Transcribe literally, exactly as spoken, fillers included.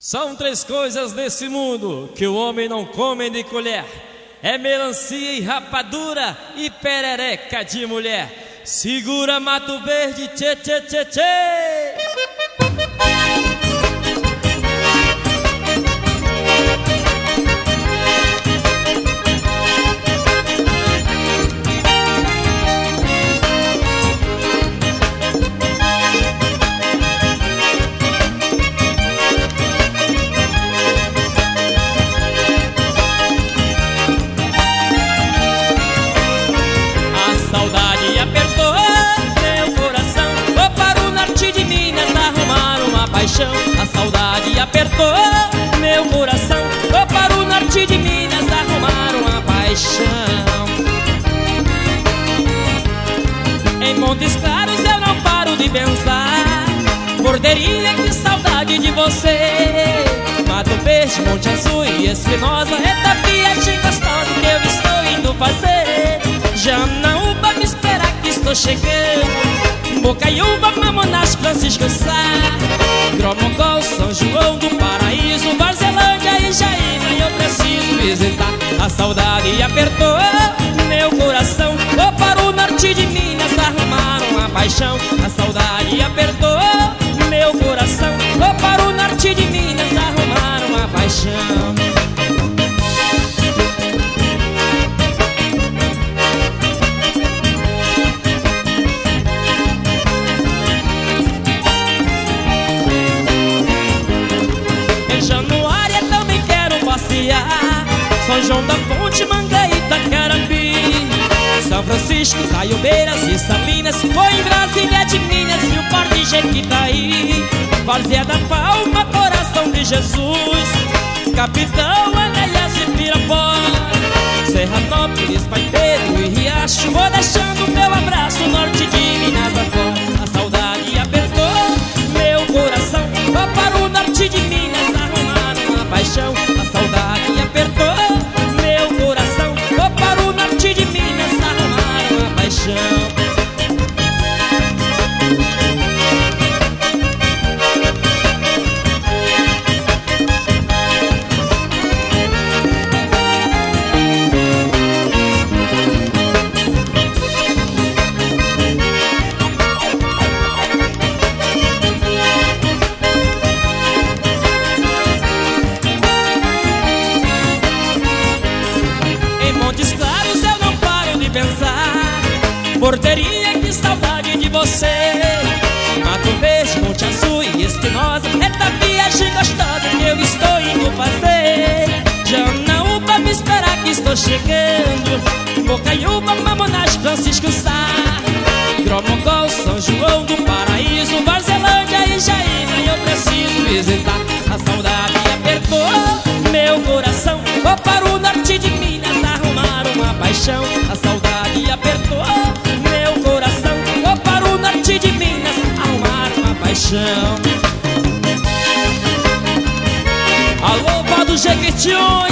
São três coisas nesse mundo que o homem não come de colher: é melancia e rapadura e perereca de mulher. Segura Mato Verde, tchê, tchê, tchê, tchê. Saudade apertou meu coração, vou para o norte de Minas arrumar uma paixão. A saudade apertou meu coração, vou para o norte de Minas arrumar uma paixão. Em Montes Claros eu não paro de pensar, Cordeirinha, que saudade de você. Mato Verde, Monte Azul e Espinosa, é da viagem gostosa que eu estou indo fazer. Janaúba, me esperar que estou chegando, Bocaiúba, Mamonas, Francisco Sá, Gromongol, São João do Paraíso, Varzelândia e Jaína, eu preciso visitar. A saudade apertou meu coração, vou para o norte de Minas arrumar uma paixão. A saudade apertou meu coração, vou para o norte de Minas arrumar uma paixão. São João da Fonte, Manga e Itacarambi, São Francisco, Caiobeiras e Salinas, foi em Brasília de Minas e o Par de Jequitaí, Várzea da Palma, Coração de Jesus, Capitão, Aneias e Pirapó, Serranópolis, Pai Pedro e Riacho, vou deixando meu abraço norte de Minas afora. A saudade apertou meu coração, vou para o norte de Minas arrumar uma paixão. A saudade apertou meu coração, vou para o norte de Minas arrumar uma paixão. Cordeirinha, que saudade de você. Mato Verde, Monte Azul e Espinosa, é da viagem gostosa que eu estou indo fazer. Janaúba, me esperar que estou chegando, Bocaiúba, Mamonas, Francisco Sá, Gromongol, São João do Paraíso, Varzelândia e Jaína, eu preciso visitar. A saudade apertou meu coração, vou para o norte de Minas arrumar uma paixão. A saudade apertou meu coração, vou para o norte de Minas arrumar uma paixão. Alô, Vó do Jequitinhonha.